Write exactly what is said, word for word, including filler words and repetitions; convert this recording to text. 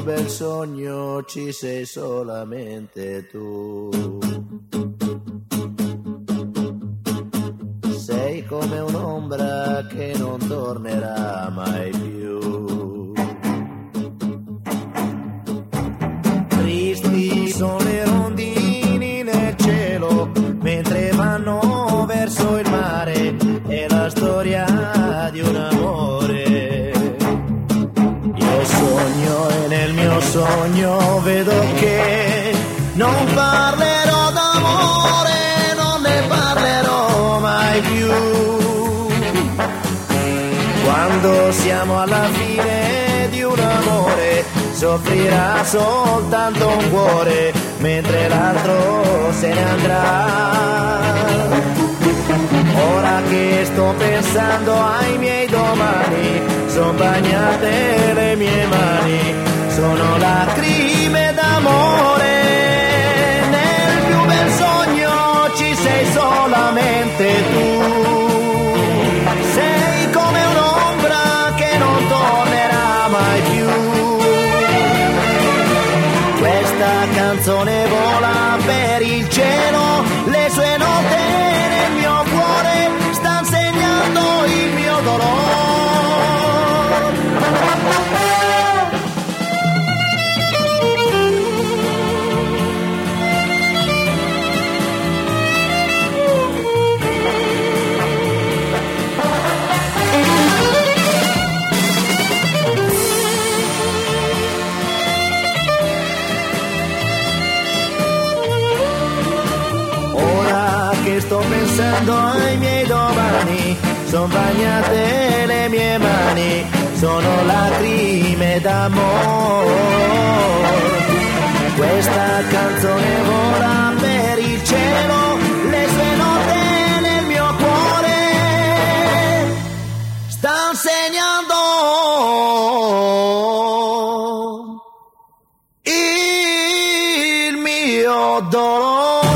bel sogno ci sei solamente tu. Sei come un'ombra che non tornerà mai più. Tristi sono le rondini nel cielo mentre vanno verso il mare, è la storia di un amore. Io sogno e nel mio sogno vedo che non parlerò d'amore, non ne parlerò mai più. Quando siamo alla fine di un amore soffrirà soltanto un cuore mentre l'altro se ne andrà. Ora che sto pensando ai miei domani, son bagnate le mie mani, sono lacrime d'amore. Nel più bel sogno ci sei solamente tu. Sei come un'ombra che non tornerà mai più. Questa canzone vola per il cielo, le sue note nel mio cuore stanno segnando il mio dolore. Sto pensando ai miei domani, son bagnate le mie mani, sono lacrime d'amore. Questa canzone vola per il cielo, le sue note nel mio cuore stanno segnando il mio dolore.